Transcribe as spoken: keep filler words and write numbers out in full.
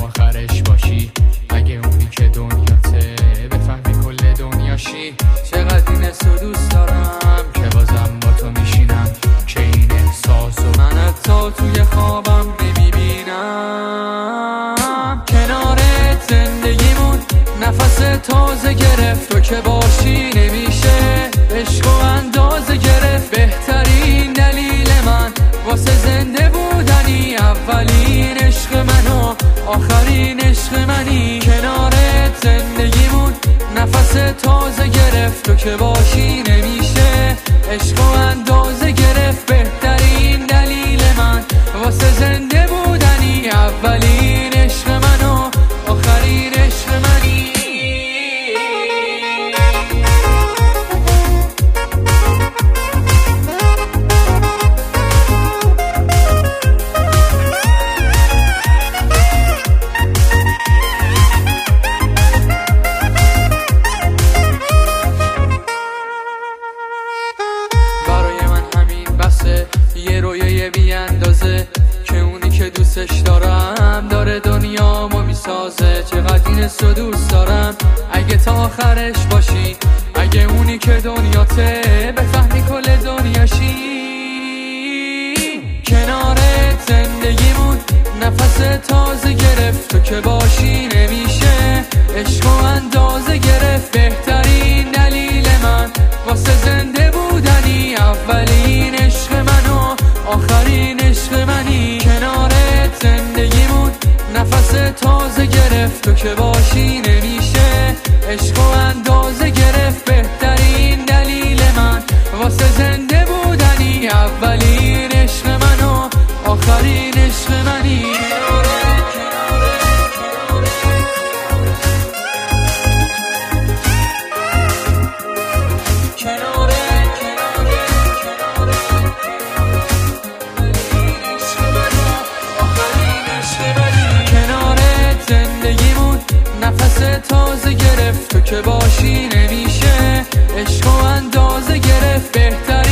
آخرش باشی. اگه اونی که دنیاته بفهمی کل دنیاشی. چقدر این حسو دوست دارم که بازم با تو میشینم، که این احساسو من حتی توی خوابم نمیبینم. کنارت زندگیمون نفس تازه گرفت، تو که باشی نمیشه عشق و اندازه گرفت. بهترین دلیل من واسه زنده بودنی، اولین عشق من و آخرین عشق منی. کنارت زندگیمون نفس تازه گرفت، تو که باشی نمیشه عشق و اندازه گرفت. بهترین دلیل من واسه زنده بودنی، اولین عشق من و آخرین عشق منی. یه رویه بی اندازه که اونی که دوستش دارم داره دنیامو میسازه. چقدر این حسو دوست دارم اگه تا آخرش باشی. اگه اونی که دنیاته بفهمی کل دنیاشی. کنارت زندگیمون نفس تازه گرفت، تو که باشی نمیشه عشق و اندازه گرفت. بهترین دلیل من واسه زنده بودنی، اولین عشق من و آخرین عشق منی. کنارت زندگیمون نفس تازه گرفت، تو که باشی نمیشه عشق و اندازه گرفت. بهترین دلیل من واسه زنده بودنی، اولین عشق من و آخرین عشق منی. نفس تازه گرفت، تو که باشی نمیشه عشق و اندازه گرفت. بهتر